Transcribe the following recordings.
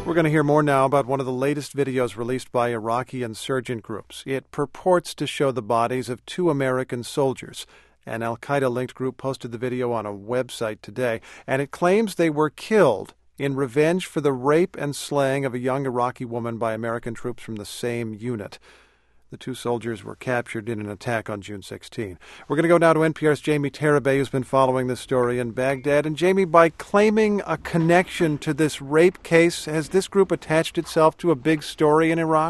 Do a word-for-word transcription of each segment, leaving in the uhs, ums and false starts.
We're going to hear more now about one of the latest videos released by Iraqi insurgent groups. It purports to show the bodies of two American soldiers. An al-Qaeda-linked group posted the video on a website today, and it claims they were killed in revenge for the rape and slaying of a young Iraqi woman by American troops from the same unit. The two soldiers were captured in an attack on June sixteenth. We're going to go now to N P R's Jamie Tarabay, who's been following this story in Baghdad. And Jamie, by claiming a connection to this rape case, has this group attached itself to a big story in Iraq?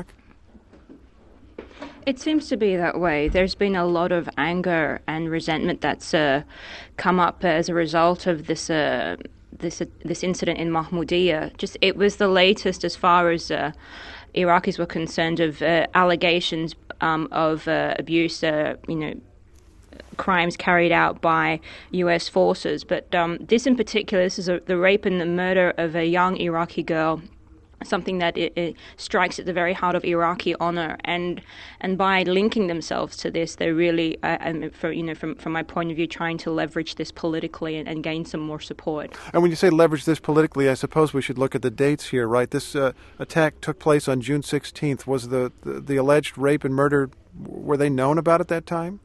It seems to be that way. There's been a lot of anger and resentment that's uh, come up as a result of this uh, this uh, this incident in Mahmoudiya. Just it was the latest as far as uh, Iraqis were concerned of uh, allegations um, of uh, abuse, uh, you know, crimes carried out by U S forces. But um, this in particular, this is a, the rape and the murder of a young Iraqi girl, something that it, it strikes at the very heart of Iraqi honor, and and by linking themselves to this, they're really, uh, um, for, you know, from from my point of view, trying to leverage this politically and, and gain some more support. And when you say leverage this politically, I suppose we should look at the dates here, right? This uh, attack took place on June sixteenth. Was the, the the alleged rape and murder, were they known about at that time?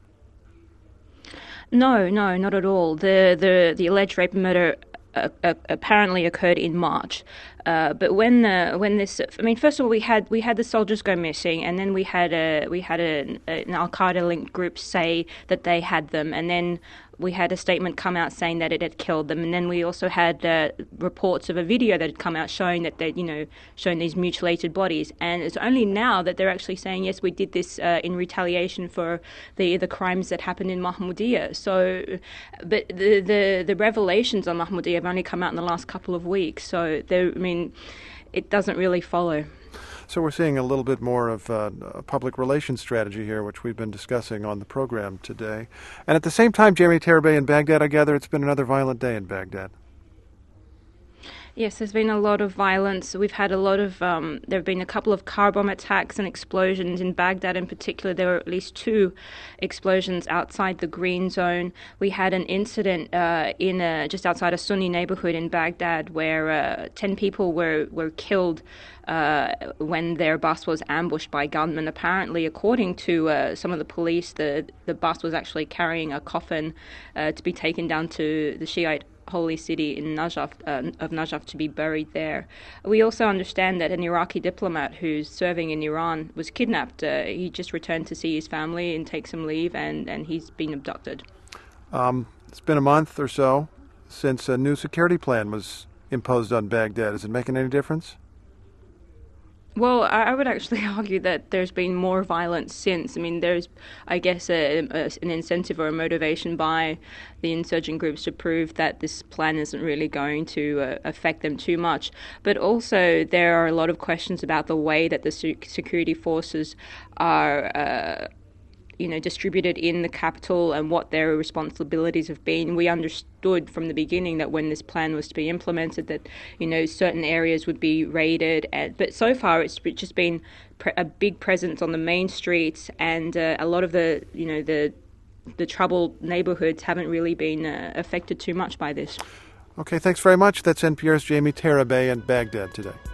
No, no, not at all. The the the alleged rape and murder Uh, uh, apparently occurred in March, uh, but when uh, when this, I mean, first of all, we had we had the soldiers go missing, and then we had a we had a, an Al-Qaeda linked group say that they had them, and then we had a statement come out saying that it had killed them, and then we also had uh, reports of a video that had come out showing that they, you know, showing these mutilated bodies, and it's only now that they're actually saying yes, we did this uh, in retaliation for the the crimes that happened in Mahmoudiya. So, but the the the revelations on Mahmoudiya have only come out in the last couple of weeks, so there, I mean, it doesn't really follow. So we're seeing a little bit more of uh, a public relations strategy here, which we've been discussing on the program today. And at the same time, Jamie Tarabay, in Baghdad, I gather it's been another violent day in Baghdad. Yes, there's been a lot of violence. We've had a lot of, um, there have been a couple of car bomb attacks and explosions in Baghdad in particular. There were at least two explosions outside the Green Zone. We had an incident uh, in a, just outside a Sunni neighborhood in Baghdad where uh, ten people were, were killed uh, when their bus was ambushed by gunmen. Apparently, according to uh, some of the police, the, the bus was actually carrying a coffin uh, to be taken down to the Shiite holy city in Najaf, uh, of Najaf, to be buried there. We also understand that an Iraqi diplomat who's serving in Iran was kidnapped. Uh, he just returned to see his family and take some leave, and, and he's been abducted. Um, it's been a month or so since a new security plan was imposed on Baghdad. Is it making any difference? Well, I would actually argue that there's been more violence since. I mean, there's, I guess, a, a, an incentive or a motivation by the insurgent groups to prove that this plan isn't really going to uh, affect them too much. But also, there are a lot of questions about the way that the security forces are uh, you know, distributed in the capital and what their responsibilities have been. We understood from the beginning that when this plan was to be implemented that, you know, certain areas would be raided. And, but so far it's just been pre- a big presence on the main streets, and uh, a lot of the, you know, the the troubled neighborhoods haven't really been uh, affected too much by this. Okay, thanks very much. That's N P R's Jamie Tarabay in Baghdad today.